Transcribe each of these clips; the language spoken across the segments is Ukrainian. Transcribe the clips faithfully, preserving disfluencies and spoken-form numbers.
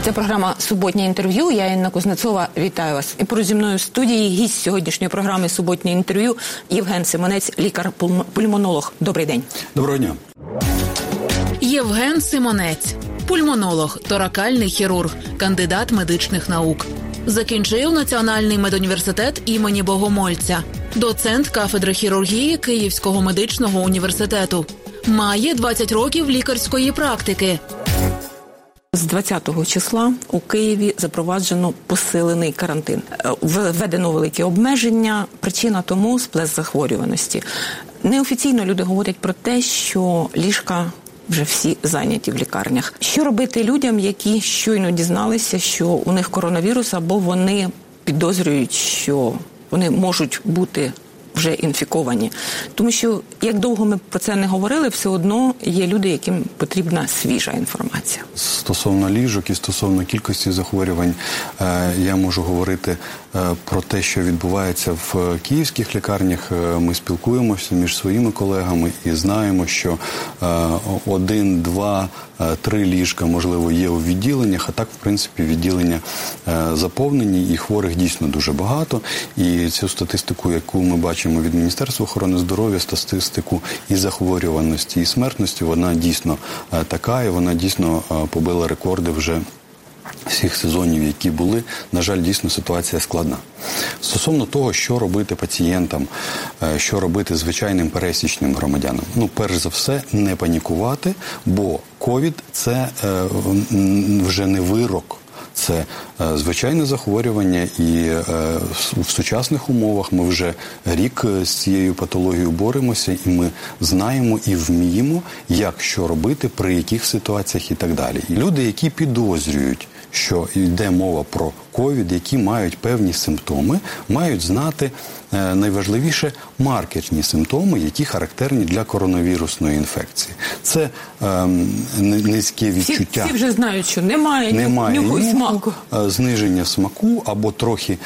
Це програма «Суботнє інтерв'ю». Я Інна Кузнецова. Вітаю вас. І поруч зі мною в студії гість сьогоднішньої програми «Суботнє інтерв'ю» Євген Симонець, лікар-пульмонолог. Добрий день. Доброго дня. Євген Симонець. Пульмонолог, торакальний хірург, кандидат медичних наук. Закінчив Національний медуніверситет імені Богомольця. Доцент кафедри хірургії Київського медичного університету. Має двадцять років лікарської практики. З двадцятого числа у Києві запроваджено посилений карантин. Введено великі обмеження. Причина тому – сплеск захворюваності. Неофіційно люди говорять про те, що ліжка вже всі зайняті в лікарнях. Що робити людям, які щойно дізналися, що у них коронавірус, або вони підозрюють, що вони можуть бути вже інфіковані? Тому що, як довго ми про це не говорили, все одно є люди, яким потрібна свіжа інформація. Стосовно ліжок і стосовно кількості захворювань, я можу говорити про те, що відбувається в київських лікарнях. Ми спілкуємося між своїми колегами і знаємо, що один, два, три ліжка, можливо, є у відділеннях, а так, в принципі, відділення заповнені, і хворих дійсно дуже багато. І цю статистику, яку ми бачимо від Міністерства охорони здоров'я, статистику і захворюваності, і смертності, вона дійсно така, і вона дійсно побила рекорди вже всіх сезонів, які були. На жаль, дійсно ситуація складна. Стосовно того, що робити пацієнтам, що робити звичайним пересічним громадянам. Ну, перш за все, не панікувати, бо ковід – це е, вже не вирок. Це е, звичайне захворювання, і е, в, в сучасних умовах ми вже рік з цією патологією боремося, і ми знаємо і вміємо, як що робити, при яких ситуаціях і так далі. І люди, які підозрюють, що йде мова про ковід, які мають певні симптоми, мають знати е, найважливіше маркерні симптоми, які характерні для коронавірусної інфекції. Це е, низьке відчуття. Всі, всі вже знають, що немає, немає нюху і смаку. Зниження смаку, або трохи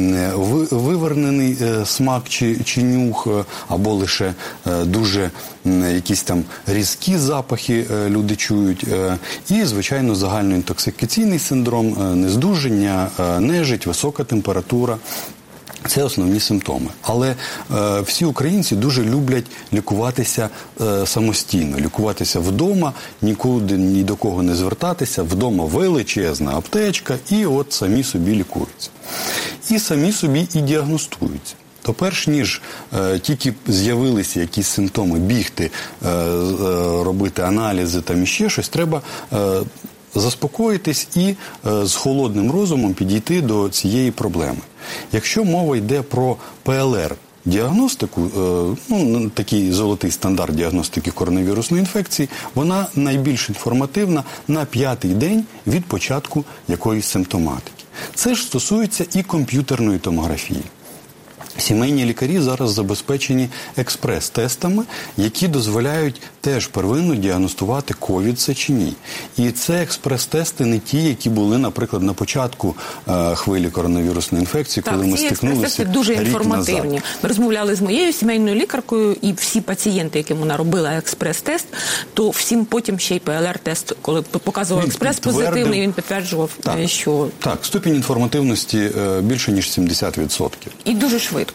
вивернений е, смак чи, чи нюх, або лише е, дуже е, якісь там різкі запахи е, люди чують. Е, і, звичайно, загальноінтоксикаційний синдром, е, нездужання, е, нежить, висока температура. Це основні симптоми. Але е, всі українці дуже люблять лікуватися е, самостійно, лікуватися вдома, нікуди ні до кого не звертатися, вдома величезна аптечка, і от самі собі лікуються. І самі собі і діагностуються. То перш ніж е, тільки з'явилися якісь симптоми, бігти, е, е, робити аналізи там і ще щось, треба е, заспокоїтись і е, з холодним розумом підійти до цієї проблеми. Якщо мова йде про ПЛР-діагностику, е, ну, такий золотий стандарт діагностики коронавірусної інфекції, вона найбільш інформативна на п'ятий день від початку якоїсь симптоматики. Це ж стосується і комп'ютерної томографії. Сімейні лікарі зараз забезпечені експрес-тестами, які дозволяють теж первинно діагностувати ковід це чи ні. І це експрес-тести не ті, які були, наприклад, на початку е, хвилі коронавірусної інфекції, так, коли ми стикнулися рік назад. Так, ці експрес-тести дуже інформативні. Ми розмовляли з моєю сімейною лікаркою, і всі пацієнти, яким вона робила експрес-тест, то всім потім ще й ПЛР-тест, коли показував експрес позитивний, він підтверджував, так, що... Так, ступінь інформативності е, більше, ніж сімдесят відсотків. І дуже швидко.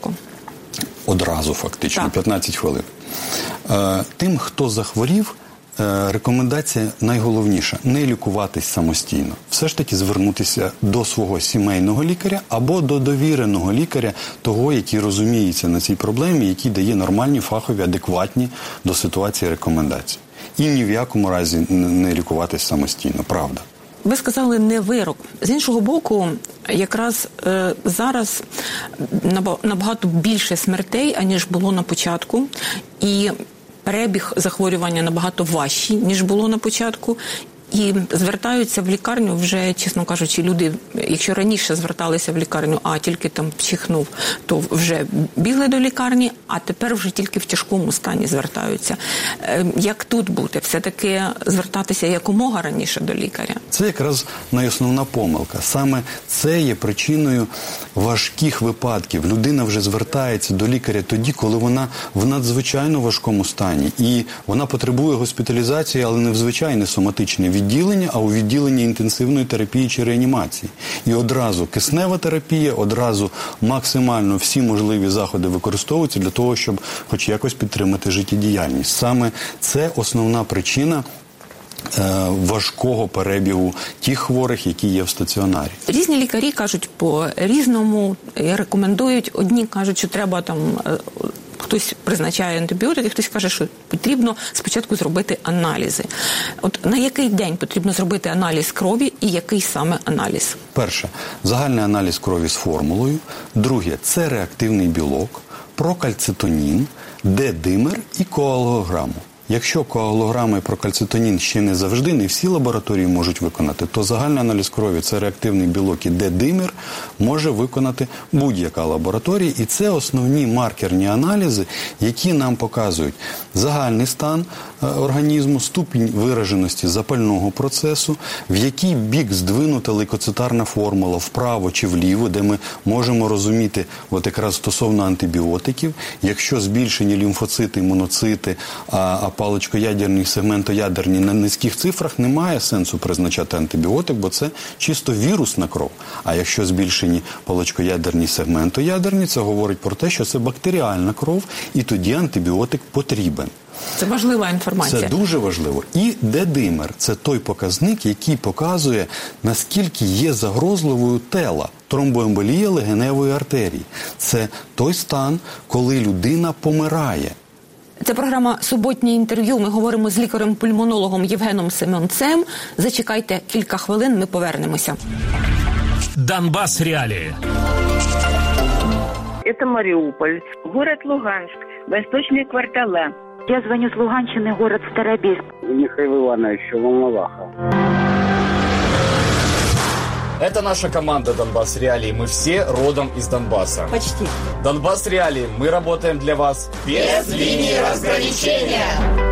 Одразу, фактично, так. п'ятнадцять хвилин. Е, тим, хто захворів, е, рекомендація найголовніша – не лікуватись самостійно. Все ж таки звернутися до свого сімейного лікаря або до довіреного лікаря, того, який розуміється на цій проблемі, який дає нормальні, фахові, адекватні до ситуації рекомендації. І ні в якому разі не лікуватись самостійно, правда. Ви сказали не вирок. З іншого боку, якраз е, зараз набагато більше смертей, аніж було на початку. І перебіг захворювання набагато важчий, ніж було на початку. І звертаються в лікарню вже, чесно кажучи, люди, якщо раніше зверталися в лікарню, а тільки там чихнув, то вже бігли до лікарні, а тепер вже тільки в тяжкому стані звертаються. Як тут бути? Все-таки звертатися якомога раніше до лікаря? Це якраз найосновна помилка. Саме це є причиною важких випадків. Людина вже звертається до лікаря тоді, коли вона в надзвичайно важкому стані. І вона потребує госпіталізації, але не в звичайне соматичне відділення, відділення, а у відділенні інтенсивної терапії чи реанімації. І одразу киснева терапія, одразу максимально всі можливі заходи використовуються для того, щоб хоч якось підтримати життєдіяльність. Саме це основна причина важкого перебігу тих хворих, які є в стаціонарі. Різні лікарі кажуть по-різному, рекомендують. Одні кажуть, що треба там, хтось призначає антибіотики, хтось каже, що потрібно спочатку зробити аналізи. От на який день потрібно зробити аналіз крові і який саме аналіз? Перше, загальний аналіз крові з формулою. Друге, це реактивний білок, прокальцитонін, Д-димер і коагулограму. Якщо коагулограма і прокальцитонін ще не завжди, не всі лабораторії можуть виконати, то загальний аналіз крові – це реактивний білок і Д-димер може виконати будь-яка лабораторія. І це основні маркерні аналізи, які нам показують загальний стан організму, ступінь вираженості запального процесу, в який бік здвинута лейкоцитарна формула, вправо чи вліво, де ми можемо розуміти от якраз стосовно антибіотиків, якщо збільшені лімфоцити, моноцити, а паличкоядерні, сегментоядерні на низьких цифрах, немає сенсу призначати антибіотик, бо це чисто вірусна кров. А якщо збільшені паличкоядерні, сегментоядерні, це говорить про те, що це бактеріальна кров, і тоді антибіотик потрібен. Це важлива інформація. Це дуже важливо. І Д-димер – це той показник, який показує, наскільки є загрозливою тела, тромбоемболія легеневої артерії. Це той стан, коли людина помирає. Це програма «Суботнє інтерв'ю». Ми говоримо з лікарем-пульмонологом Євгеном Симонцем. Зачекайте кілька хвилин, ми повернемося. Донбасс реалии. Это Мариуполь, город Луганск, восточные квартала. Я звоню с Луганщины, город Старобельск. Михаил Иванович, Волноваха. Это наша команда «Донбасс Реалии». Мы все родом из Донбасса. Почти. «Донбасс Реалии». Мы работаем для вас без линии разграничения.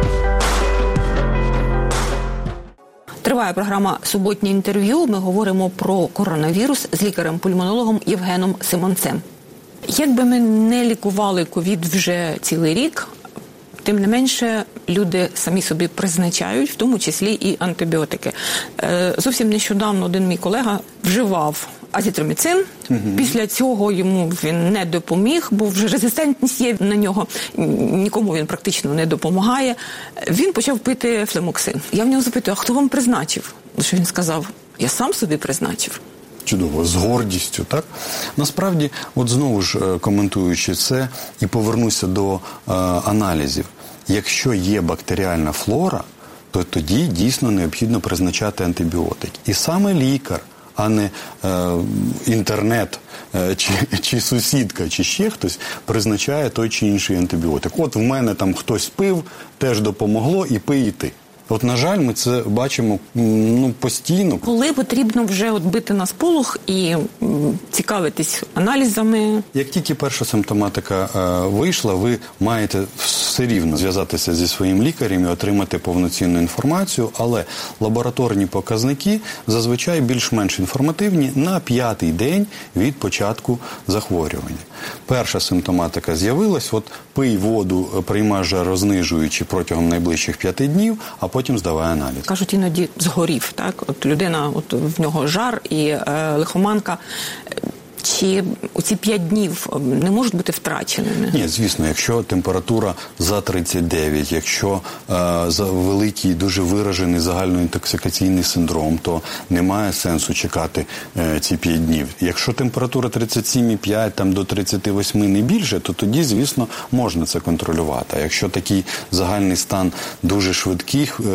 Триває програма «Суботнє інтерв'ю». Ми говоримо про коронавірус з лікарем-пульмонологом Євгеном Симонцем. Якби ми не лікували ковід вже цілий рік, тим не менше, люди самі собі призначають, в тому числі і антибіотики. Е, зовсім нещодавно один мій колега вживав азітроміцин. Угу. Після цього йому він не допоміг, бо вже резистентність є на нього, нікому він практично не допомагає. Він почав пити флемоксин. Я в нього запитую, а хто вам призначив? Що він сказав? Я сам собі призначив. Чудово, з гордістю, так? Насправді, от знову ж коментуючи це і повернуся до е, аналізів. Якщо є бактеріальна флора, то тоді дійсно необхідно призначати антибіотик. І саме лікар, а не е, інтернет, е, чи, чи сусідка, чи ще хтось призначає той чи інший антибіотик. От в мене там хтось пив, теж допомогло, і пий і ти. От, на жаль, ми це бачимо ну, постійно. Коли потрібно вже от бити на сполох і м, цікавитись аналізами? Як тільки перша симптоматика е, вийшла, ви маєте все рівно зв'язатися зі своїм лікарем і отримати повноцінну інформацію, але лабораторні показники зазвичай більш-менш інформативні на п'ятий день від початку захворювання. Перша симптоматика з'явилась, от пий воду, приймай жарознижуючи протягом найближчих п'яти днів, а потім здавай аналіз. Кажуть, іноді згорів, так? От людина, от в нього жар і е, лихоманка. Чи оці п'ять днів не можуть бути втраченими? Ні, звісно, якщо температура за тридцять дев'ять, якщо е, за великий, дуже виражений загальноінтоксикаційний синдром, то немає сенсу чекати е, ці п'ять днів. Якщо температура тридцять сім і п'ять, там до тридцять вісім не більше, то тоді, звісно, можна це контролювати. А якщо такий загальний стан дуже швидкий, е,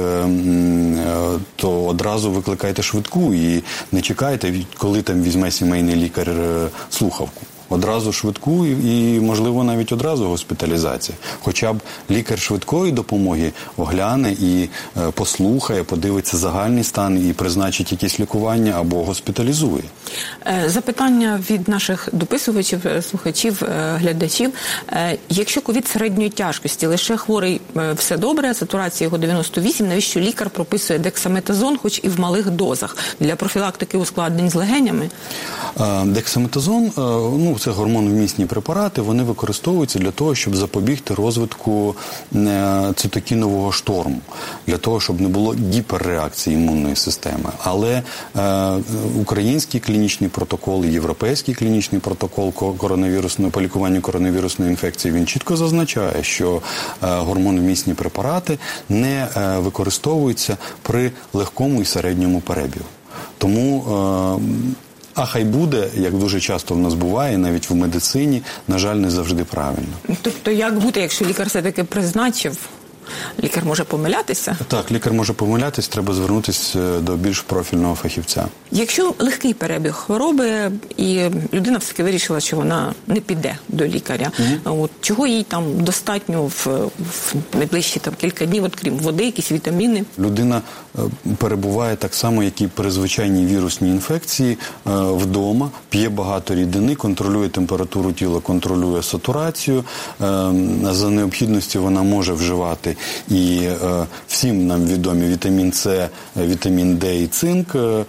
е, то одразу викликайте швидку і не чекайте, коли там візьме сімейний лікар слухавку. Одразу швидку і, можливо, навіть одразу госпіталізація. Хоча б лікар швидкої допомоги огляне і е, послухає, подивиться загальний стан і призначить якісь лікування або госпіталізує. Запитання від наших дописувачів, слухачів, глядачів. Якщо ковід середньої тяжкості, лише хворий все добре, сатурація його дев'яносто вісім, навіщо лікар прописує дексаметазон, хоч і в малих дозах, для профілактики ускладнень з легенями? Дексаметазон, ну, оце гормоновмісні препарати, вони використовуються для того, щоб запобігти розвитку цитокінового шторму, для того, щоб не було гіперреакції імунної системи. Але е, український клінічний протокол і європейський клінічний протокол коронавірусного, по лікуванню коронавірусної інфекції, він чітко зазначає, що е, гормоновмісні препарати не е, використовуються при легкому і середньому перебігу. Тому е, а хай буде, як дуже часто в нас буває, навіть в медицині, на жаль, не завжди правильно. Тобто, як бути, якщо лікар все-таки призначив, лікар може помилятися? Так, лікар може помилятися, треба звернутися до більш профільного фахівця. Якщо легкий перебіг хвороби, і людина все-таки вирішила, що вона не піде до лікаря, угу. от, чого їй там достатньо в, в найближчі там, кілька днів, от, крім води, якісь вітаміни? Людина е, перебуває так само, як і при звичайній вірусній інфекції е, вдома, п'є багато рідини, контролює температуру тіла, контролює сатурацію, е, за необхідності вона може вживати і е, всім нам відомі вітамін С, вітамін Д і цинк, е,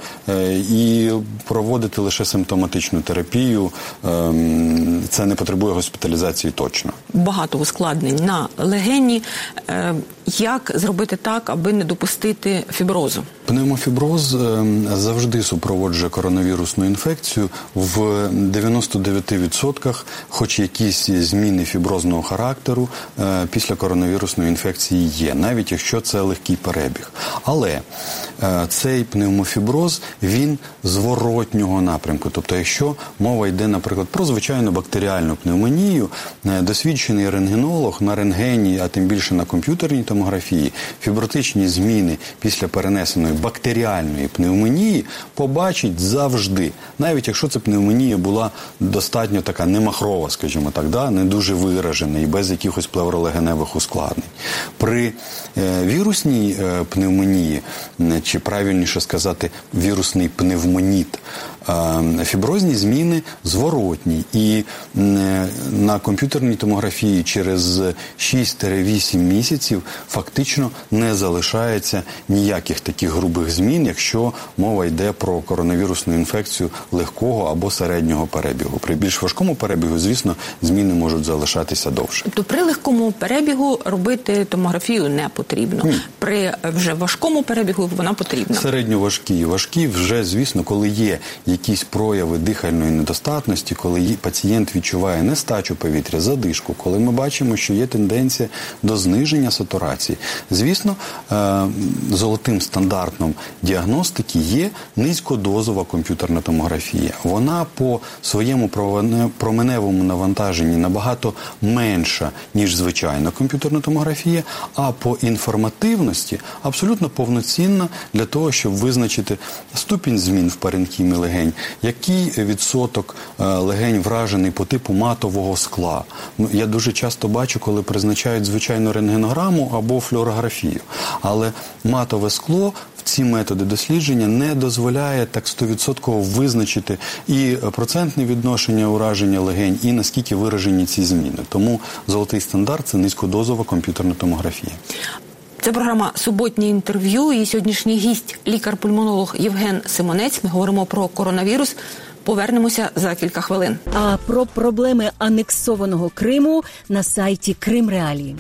і проводити лише симптоматичну терапію. Е, це не потребує госпіталізації точно. Багато ускладнень на легені. Е, як зробити так, аби не допустити фіброзу? Пневмофіброз е, завжди супроводжує коронавірусну інфекцію. В дев'яносто дев'ять відсотків хоч якісь зміни фіброзного характеру е, після коронавірусної інфекції є, навіть якщо це легкий перебіг. Але е, цей пневмофіброз, він зворотнього напрямку. Тобто, якщо мова йде, наприклад, про звичайну бактеріальну пневмонію, е, досвідчений рентгенолог на рентгені, а тим більше на комп'ютерній томографії, фібротичні зміни після перенесеної бактеріальної пневмонії побачить завжди. Навіть якщо ця пневмонія була достатньо така немахрова, скажімо так, да? не дуже виражена і без якихось плевролегеневих ускладнень. При е, вірусній е, пневмонії, чи правильніше сказати, вірусний пневмоніт, е, фіброзні зміни зворотні. І е, на комп'ютерній томографії через шість-вісім місяців фактично не залишається ніяких таких грубих змін, якщо мова йде про коронавірусну інфекцію легкого або середнього перебігу. При більш важкому перебігу, звісно, зміни можуть залишатися довше. Тобто при легкому перебігу робити томографію не потрібно? Ні. При вже важкому перебігу вона потрібна? Середньоважкі і важкі вже, звісно, коли є якісь прояви дихальної недостатності, коли пацієнт відчуває нестачу повітря, задишку, коли ми бачимо, що є тенденція до зниження сатурації. Звісно, золотим стандартом діагностики є низькодозова комп'ютерна томографія. Вона по своєму променевому навантаженні набагато менша, ніж звичайна комп'ютерна томографія, а по інформативності абсолютно повноцінна для того, щоб визначити ступінь змін в паренхімі легень, який відсоток легень вражений по типу матового скла. Я дуже часто бачу, коли призначають звичайну рентгенограму або флюорографію. Але матове скло в ці методи дослідження не дозволяє так сто відсотків визначити і процентне відношення ураження легень, і наскільки виражені ці зміни. Тому золотий стандарт – це низькодозова комп'ютерна томографія. Це програма «Суботнє інтерв'ю» і сьогоднішній гість – лікар-пульмонолог Євген Симонець. Ми говоримо про коронавірус. Повернемося за кілька хвилин. А про проблеми анексованого Криму на сайті Крим Реалії.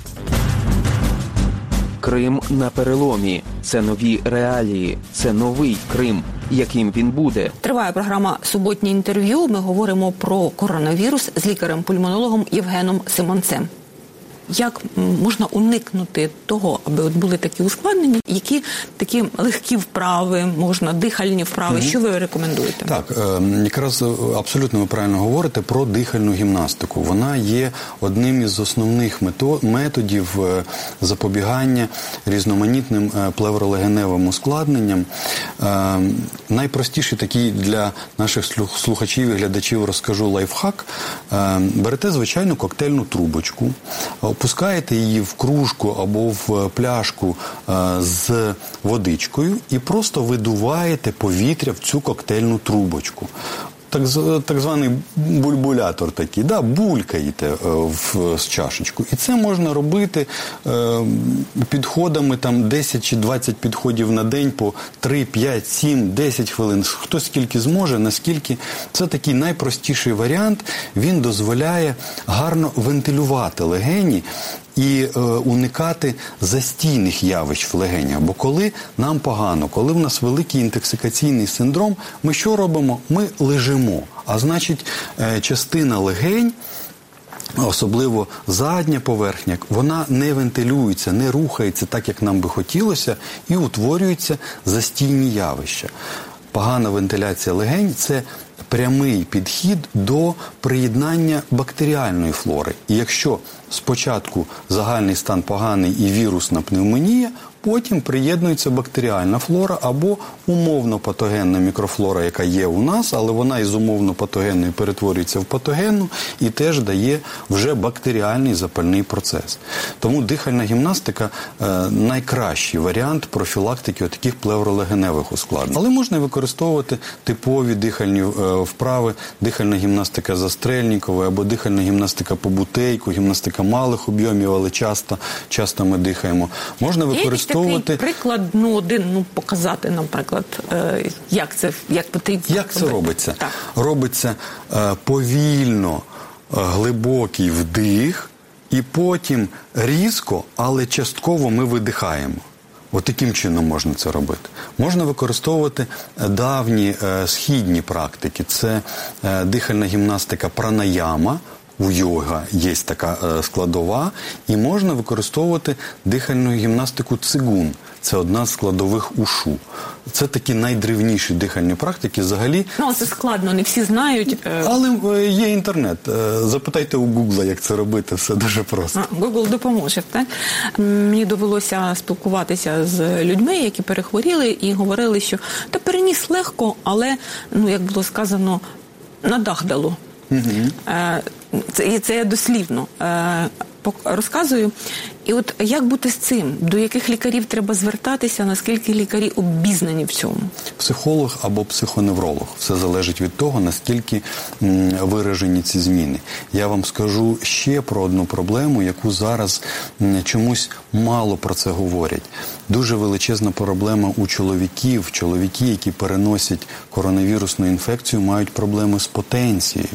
Крим на переломі. Це нові реалії. Це новий Крим. Яким він буде? Триває програма «Суботнє інтерв'ю». Ми говоримо про коронавірус з лікарем-пульмонологом Євгеном Симонцем. Як можна уникнути того, аби от були такі ускладнення? Які такі легкі вправи, можна, дихальні вправи? Mm-hmm. Що ви рекомендуєте? Так, е, якраз абсолютно ви правильно говорите про дихальну гімнастику. Вона є одним із основних методів запобігання різноманітним плевролегеневим ускладненням. Е, найпростіший такий для наших слухачів і глядачів розкажу лайфхак. Е, берете звичайну коктейльну трубочку, опускаєте її в кружку або в пляшку а, з водичкою і просто видуваєте повітря в цю коктейльну трубочку. так, так званий бульбулятор такий, да, булькаєте в, в чашечку. І це можна робити е, підходами там десять чи двадцять підходів на день по три, п'ять, сім, десять хвилин. Хто скільки зможе, наскільки. Це такий найпростіший варіант. Він дозволяє гарно вентилювати легені і е, уникати застійних явищ в легенях. Бо коли нам погано, коли в нас великий інтоксикаційний синдром, ми що робимо? Ми лежимо. А значить, е, частина легень, особливо задня поверхня, вона не вентилюється, не рухається так, як нам би хотілося, і утворюються застійні явища. Погана вентиляція легень – це прямий підхід до приєднання бактеріальної флори. І якщо спочатку загальний стан поганий і вірусна пневмонія, потім приєднується бактеріальна флора або умовно-патогенна мікрофлора, яка є у нас, але вона із умовно-патогенної перетворюється в патогенну і теж дає вже бактеріальний запальний процес. Тому дихальна гімнастика е, – найкращий варіант профілактики таких плевролегеневих ускладнень. Але можна використовувати типові дихальні е, вправи, дихальна гімнастика Застрельнікової або дихальна гімнастика по Бутейку, гімнастика малих об'ємів, але часто, часто ми дихаємо. Можна використовувати такий приклад, ну, один, ну, показати, наприклад, е, як це, як потрібно. Як це робиться? Так. Робиться е, повільно, е, глибокий вдих, і потім різко, але частково ми видихаємо. От таким чином можна це робити. Можна використовувати давні е, східні практики. Це е, дихальна гімнастика пранаяма. У йога є така е, складова, і можна використовувати дихальну гімнастику цигун. Це одна з складових ушу. Це такі найдревніші дихальні практики взагалі. Ну, це складно, не всі знають. Е... Але е, є інтернет. Е, запитайте у Гугла, як це робити, все дуже просто. Гугл допоможе, так? Мені довелося спілкуватися з людьми, які перехворіли і говорили, що та переніс легко, але, ну, як було сказано, на дах дало. Угу. Е, це, і це я дослівно е, розказую. І от як бути з цим? До яких лікарів треба звертатися? Наскільки лікарі обізнані в цьому? Психолог або психоневролог. Все залежить від того, наскільки м, виражені ці зміни. Я вам скажу ще про одну проблему, яку зараз м, чомусь мало про це говорять. Дуже величезна проблема у чоловіків. Чоловіки, які переносять коронавірусну інфекцію, мають проблеми з потенцією.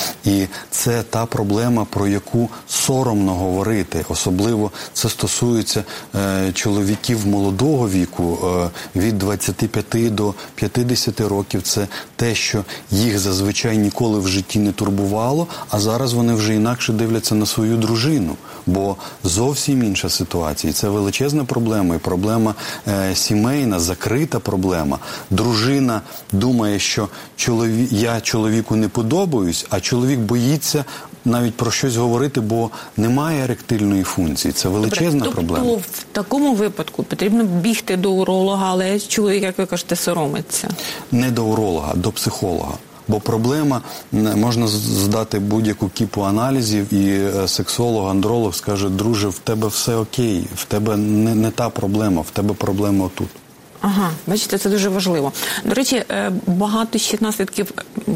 І це та проблема, про яку соромно говорити. Особливо це стосується е, чоловіків молодого віку, е, від двадцяти п'яти до п'ятдесяти років. Це те, що їх зазвичай ніколи в житті не турбувало, а зараз вони вже інакше дивляться на свою дружину. Бо зовсім інша ситуація. І це величезна проблема. І проблема е, сімейна, закрита проблема. Дружина думає, що чолові... я чоловіку не подобаюсь, а чоловік боїться навіть про щось говорити, бо немає еректильної функції. Це величезна Добре, проблема. Тобто в такому випадку потрібно бігти до уролога, але чоловік, як ви кажете, соромиться? Не до уролога, до психолога. Бо проблема, можна здати будь-яку кіпу аналізів, і сексолог, андролог скаже: друже, в тебе все окей, в тебе не, не та проблема, в тебе проблема отут. Ага, бачите, це дуже важливо. До речі, багато ще наслідків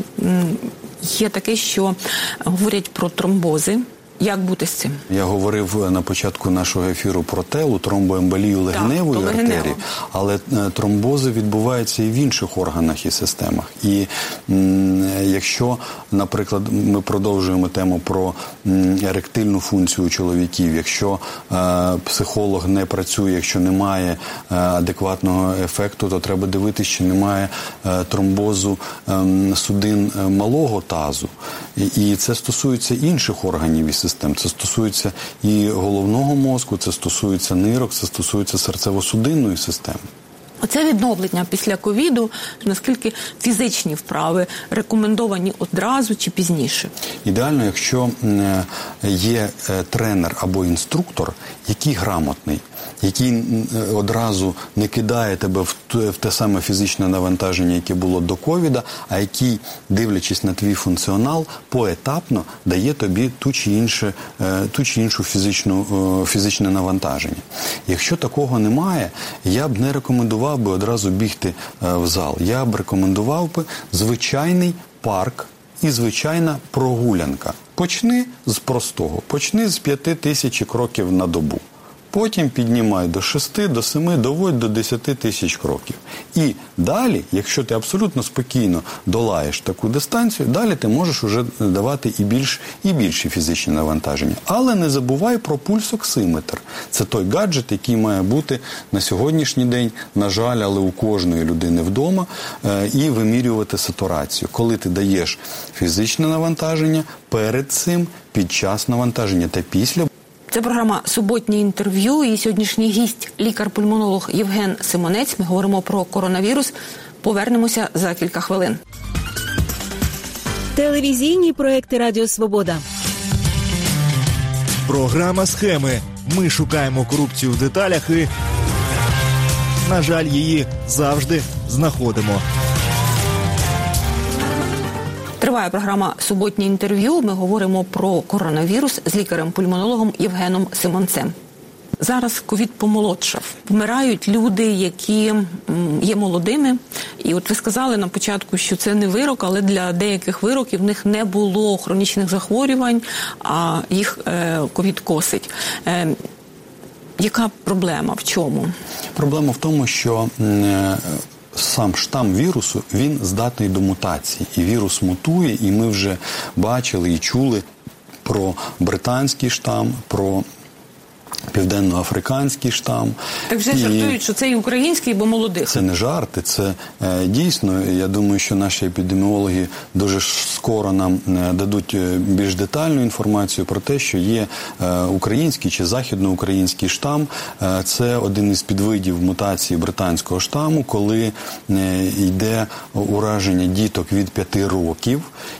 є таке, що говорять про тромбози. Як бути з цим? Я говорив на початку нашого ефіру про телу, тромбоемболію легеневої артерії, але тромбози відбуваються і в інших органах і системах. І м, якщо, наприклад, ми продовжуємо тему про м, еректильну функцію чоловіків, якщо е, психолог не працює, якщо немає е, адекватного ефекту, то треба дивитися, чи немає е, тромбозу е, судин е, малого тазу. І, і це стосується інших органів і систем. Це стосується і головного мозку, це стосується нирок, це стосується серцево-судинної системи. Оце відновлення після ковіду, наскільки фізичні вправи рекомендовані одразу чи пізніше? Ідеально, якщо є тренер або інструктор, який грамотний, який одразу не кидає тебе в те саме фізичне навантаження, яке було до ковіда, а який, дивлячись на твій функціонал, поетапно дає тобі ту чи інше, ту чи іншу фізичну, фізичне навантаження. Якщо такого немає, я б не рекомендував рекомендував би одразу бігти в зал. Я б рекомендував би звичайний парк і звичайна прогулянка. Почни з простого, почни з п'яти тисяч кроків на добу. Потім піднімай до шести, до семи, доводь до десяти тисяч кроків. І далі, якщо ти абсолютно спокійно долаєш таку дистанцію, далі ти можеш вже давати і більш, і більші фізичні навантаження. Але не забувай про пульсоксиметр. Це той гаджет, який має бути на сьогоднішній день, на жаль, але у кожної людини вдома, і вимірювати сатурацію. Коли ти даєш фізичне навантаження, перед цим, під час навантаження та після. Це програма «Суботнє інтерв'ю» і сьогоднішній гість – лікар-пульмонолог Євген Симонець. Ми говоримо про коронавірус. Повернемося за кілька хвилин. Телевізійні проекти Радіо Свобода. Програма «Схеми». Ми шукаємо корупцію в деталях і, на жаль, її завжди знаходимо. Триває програма «Суботнє інтерв'ю». Ми говоримо про коронавірус з лікарем-пульмонологом Євгеном Симонцем. Зараз ковід помолодшав. Вмирають люди, які є молодими. І от ви сказали на початку, що це не вирок, але для деяких вироків в них не було хронічних захворювань, а їх ковід косить. Яка проблема? В чому? Проблема в тому, що сам штам вірусу, він здатний до мутації. І вірус мутує, і ми вже бачили і чули про британський штам, про південноафриканський штам. Так вже і жартують, що це і український, бо молодих. Це не жарти, це е, дійсно, я думаю, що наші епідеміологи дуже скоро нам е, дадуть більш детальну інформацію про те, що є е, український чи західноукраїнський штам. Е, це один із підвидів мутації британського штаму, коли е, йде ураження діток від п'яти років,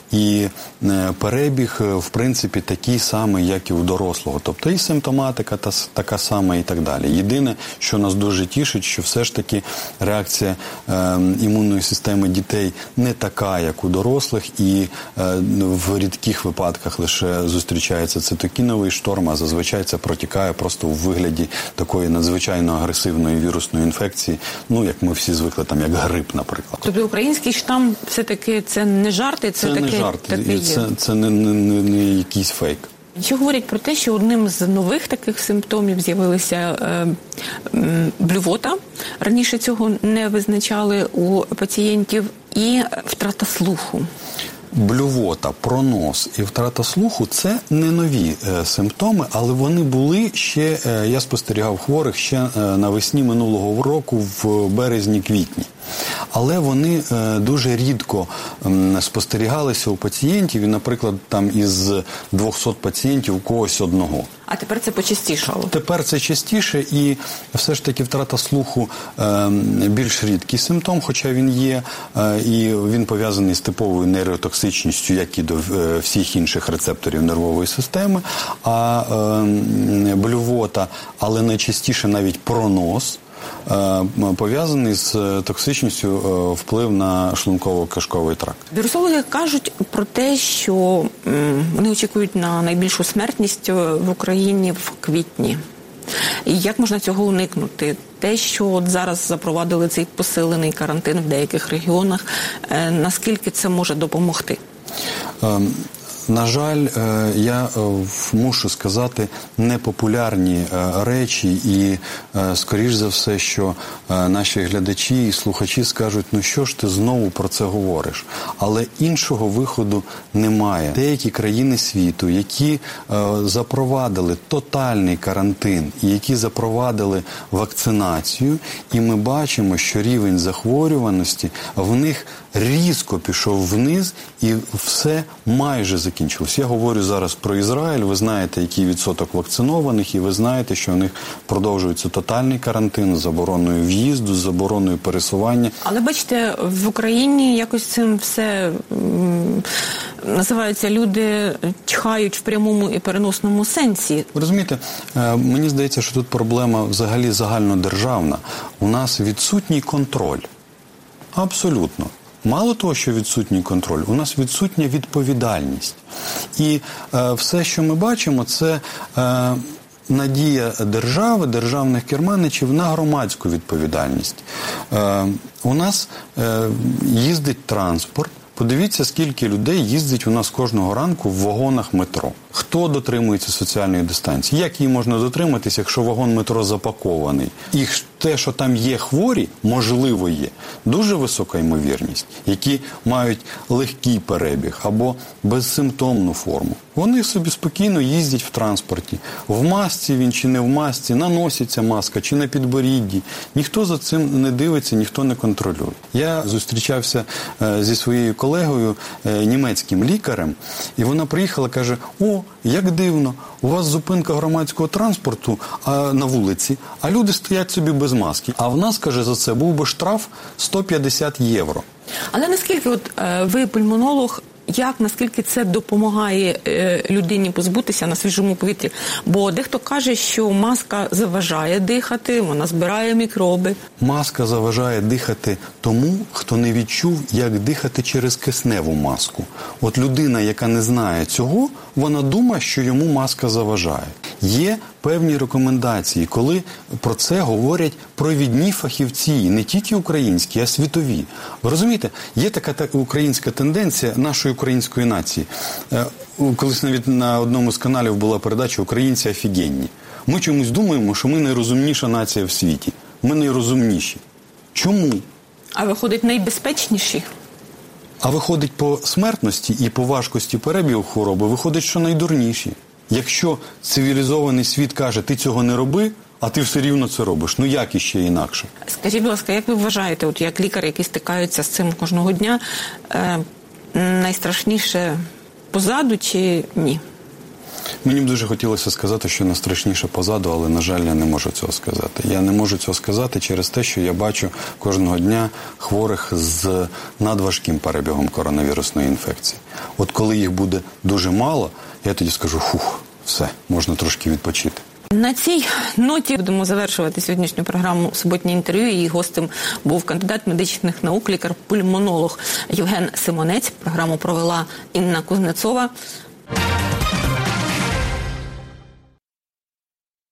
і е, перебіг, в принципі, такий самий, як і у дорослого. Тобто і симптоматика та така сама і так далі. Єдине, що нас дуже тішить, що все ж таки реакція е, імунної системи дітей не така, як у дорослих, і е, в рідких випадках лише зустрічається цитокіновий шторм, а зазвичай це протікає просто у вигляді такої надзвичайно агресивної вірусної інфекції, ну, як ми всі звикли, там, як грип, наприклад. Тобто український штам все-таки це не жарти, це, це таке, не жарт, таке це, це не, не, не, не якийсь фейк. Що говорять про те, що одним з нових таких симптомів з'явилися е, е, блювота. Раніше цього не визначали у пацієнтів, і втрата слуху. Блювота, пронос і втрата слуху – це не нові е, симптоми, але вони були ще, е, я спостерігав хворих ще е, навесні минулого року в березні-квітні. Але вони е, дуже рідко е, спостерігалися у пацієнтів, і, наприклад, там із двохсот пацієнтів у когось одного. А тепер це почастішало? Тепер це частіше, і все ж таки втрата слуху е, більш рідкий симптом, хоча він є, е, і він пов'язаний з типовою нейротоксичністю, як і до е, всіх інших рецепторів нервової системи, а е, блювота, але найчастіше навіть пронос, пов'язаний з токсичністю вплив на шлунково-кишковий тракт. Вірусологи кажуть про те, що вони очікують на найбільшу смертність в Україні в квітні. І як можна цього уникнути? Те, що от зараз запровадили цей посилений карантин в деяких регіонах, наскільки це може допомогти? На жаль, я мушу сказати непопулярні речі і, скоріш за все, що наші глядачі і слухачі скажуть, ну що ж ти знову про це говориш? Але іншого виходу немає. Деякі країни світу, які запровадили тотальний карантин і які запровадили вакцинацію, і ми бачимо, що рівень захворюваності в них різко пішов вниз і все майже закінчилось. Я говорю зараз про Ізраїль, ви знаєте, який відсоток вакцинованих, і ви знаєте, що у них продовжується тотальний карантин з забороною в'їзду, з забороною пересування. Але бачите, в Україні якось цим все м, називається, люди чхають в прямому і переносному сенсі. Ви розумієте, е, мені здається, що тут проблема взагалі загальнодержавна. У нас відсутній контроль. Абсолютно. Мало того, що відсутній контроль, у нас відсутня відповідальність. І е, все, що ми бачимо, це е, надія держави, державних керманичів на громадську відповідальність. Е, у нас е, їздить транспорт. Подивіться, скільки людей їздить у нас кожного ранку в вагонах метро. Хто дотримується соціальної дистанції? Як її можна дотриматися, якщо вагон метро запакований? І те, що там є хворі, можливо є. Дуже висока ймовірність, які мають легкий перебіг або безсимптомну форму. Вони собі спокійно їздять в транспорті. В масці він чи не в масці, наноситься маска чи на підборідді. Ніхто за цим не дивиться, ніхто не контролює. Я зустрічався е, зі своєю колегою, е, німецьким лікарем, і вона приїхала, каже: о, як дивно, у вас зупинка громадського транспорту а, на вулиці, а люди стоять собі без маски. А в нас, каже, за це був би штраф сто п'ятдесят євро. Але наскільки от е, ви пульмонолог, як, наскільки це допомагає е, людині позбутися на свіжому повітрі? Бо дехто каже, що маска заважає дихати, вона збирає мікроби. Маска заважає дихати тому, хто не відчув, як дихати через кисневу маску. От людина, яка не знає цього, вона думає, що йому маска заважає. Є певні рекомендації, коли про це говорять провідні фахівці, не тільки українські, а світові. Ви розумієте, є така та, українська тенденція нашої української нації. Е, колись навіть на одному з каналів була передача «Українці офігенні». Ми чомусь думаємо, що ми найрозумніша нація в світі. Ми найрозумніші. Чому? А виходить, найбезпечніші? А виходить, по смертності і по важкості перебігу хвороби, виходить, що найдурніші. Якщо цивілізований світ каже, ти цього не роби, а ти все рівно це робиш, ну як іще інакше? Скажіть, будь ласка, як ви вважаєте, от як лікар, який стикається з цим кожного дня, е, найстрашніше позаду чи ні? Мені б дуже хотілося сказати, що найстрашніше позаду, але, на жаль, я не можу цього сказати. Я не можу цього сказати через те, що я бачу кожного дня хворих з надважким перебігом коронавірусної інфекції. От коли їх буде дуже мало, я тоді скажу, фух, все, можна трошки відпочити. На цій ноті будемо завершувати сьогоднішню програму «Суботнє інтерв'ю». Її гостем був кандидат медичних наук, лікар-пульмонолог Євген Симонець. Програму провела Інна Кузнецова.